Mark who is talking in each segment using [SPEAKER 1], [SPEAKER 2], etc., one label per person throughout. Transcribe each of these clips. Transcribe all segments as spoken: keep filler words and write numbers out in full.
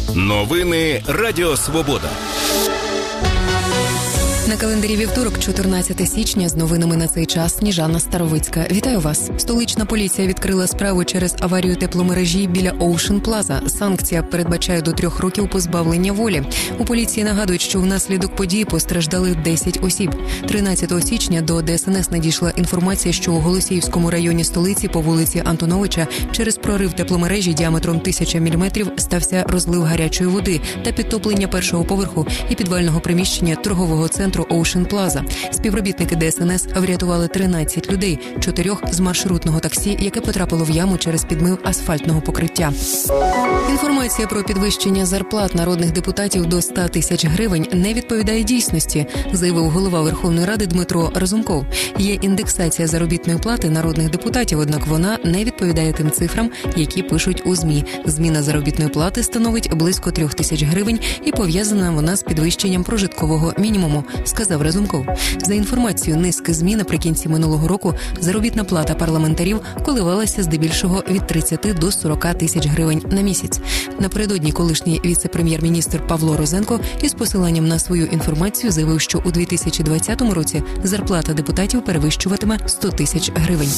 [SPEAKER 1] Новини Радіо Свобода.
[SPEAKER 2] На календарі вівторок, чотирнадцяте січня, з новинами на цей час Сніжана Старовицька. Вітаю вас. Столична поліція відкрила справу через аварію тепломережі біля Ocean Plaza. Санкція передбачає до трьох років позбавлення волі. У поліції нагадують, що внаслідок події постраждали десять осіб. тринадцятого січня до Д С Н С надійшла інформація, що у Голосіївському районі столиці по вулиці Антоновича через прорив тепломережі діаметром тисяча міліметрів стався розлив гарячої води та підтоплення першого поверху і підвального приміщення торгового центру Ocean Plaza. Співробітники Д С Н С врятували тринадцять людей, чотирьох з маршрутного таксі, яке потрапило в яму через підмив асфальтного покриття. Інформація про підвищення зарплат народних депутатів до ста тисяч гривень не відповідає дійсності, заявив голова Верховної Ради Дмитро Разумков. Є індексація заробітної плати народних депутатів, однак вона не відповідає тим цифрам, які пишуть у ЗМІ. Зміна заробітної плати становить близько трьох тисяч гривень і пов'язана вона з підвищенням прожиткового мінімуму, сказав Разумков. За інформацією низки ЗМІ, наприкінці минулого року заробітна плата парламентарів коливалася здебільшого від тридцяти до сорока тисяч гривень на місяць. Напередодні колишній віце-прем'єр-міністр Павло Розенко із посиланням на свою інформацію заявив, що у дві тисячі двадцятому році зарплата депутатів перевищуватиме сто тисяч гривень.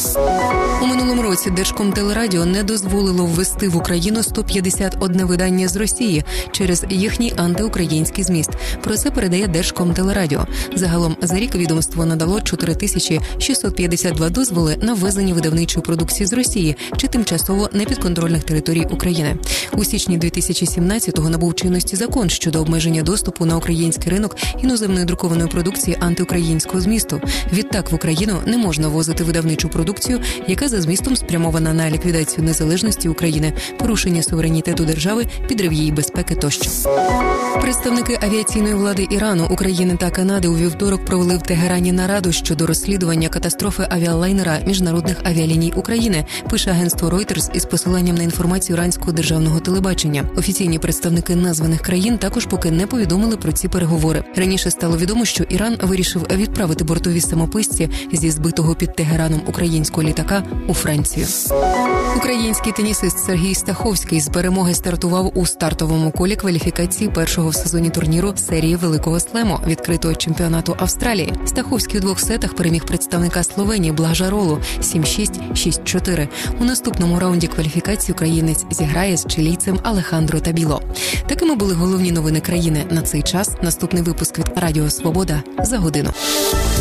[SPEAKER 2] У минулому році Держкомтелерадіо не дозволило ввести в Україну сто п'ятдесят одне видання з Росії через їхній антиукраїнський зміст. Про це передає Держкомтелерадіо. Загалом за рік відомство надало чотири тисячі шістсот п'ятдесят два дозволи на ввезення видавничої продукції з Росії чи тимчасово непідконтрольних територій України. У січні дві тисячі сімнадцятого набув чинності закон щодо обмеження доступу на український ринок іноземної друкованої продукції антиукраїнського змісту. Відтак в Україну не можна ввозити видавничу продукцію, яка за змістом спрямована на ліквідацію незалежності України, порушення суверенітету держави, підрив її безпеки тощо. Представники авіаційної влади Ірану, України та Канади у вівторок провели в Тегерані нараду щодо розслідування катастрофи авіалайнера Міжнародних авіаліній України, пише агентство Reuters із посиланням на інформацію іранського державного телебачення. Офіційні представники названих країн також поки не повідомили про ці переговори. Раніше стало відомо, що Іран вирішив відправити бортові самописці зі збитого під Тегераном українського літака у Францію. Український тенісист Сергій Стаховський з перемоги стартував у стартовому колі кваліфікації першого в сезоні турніру серії Великого Слему відкритого чемпіонату Австралії. Стаховський у двох сетах переміг представника Словенії Блажаролу сім шість - шість чотири. У наступному раунді кваліфікації українець зіграє з чилійцем Алехандро Табіло. Такими були головні новини країни на цей час. Наступний випуск від Радіо Свобода за годину.